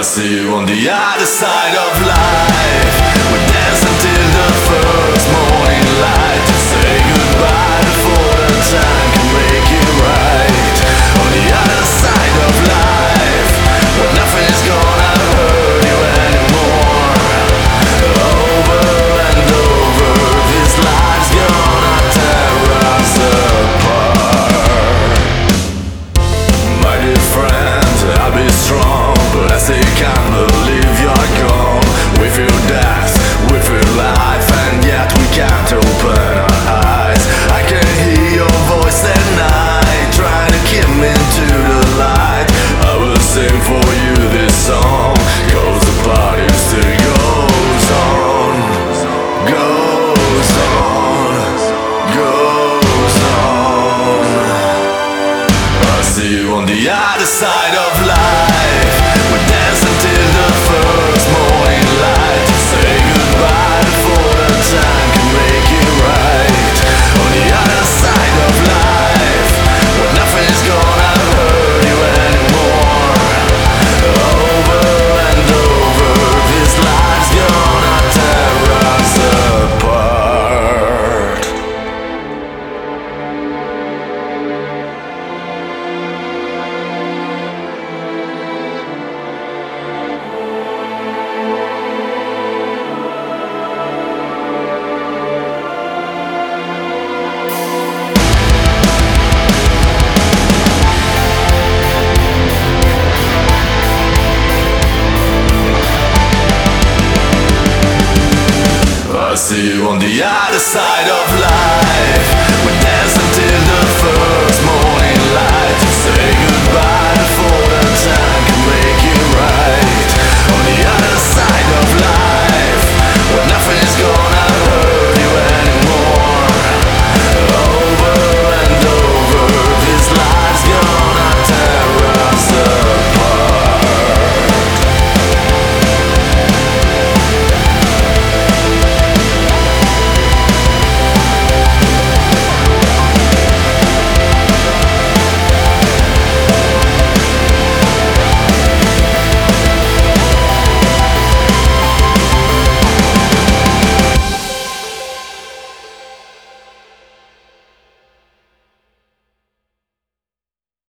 I see you on the other side of life. We dance until the first morning light to say goodbye before the time can make it right. On the other side of life, where nothing is gonna hurt you anymore. Over and over, this life's gonna tear us apart. My dear friend, I'll be strong, but I still can't believe you're gone. We feel death, we feel life, and yet we can't open our eyes. I can hear your voice at night, trying to keep me to the light. I will sing for you this song, 'cause the party still goes on. Goes on, goes on. I see you on the other side of life. We dance until the first morning light to say goodbye before the time can make it right. On the other side of life, where nothing is gonna hurt you anymore. Over and over, this life's gonna tear us apart. I see you on the other side of life.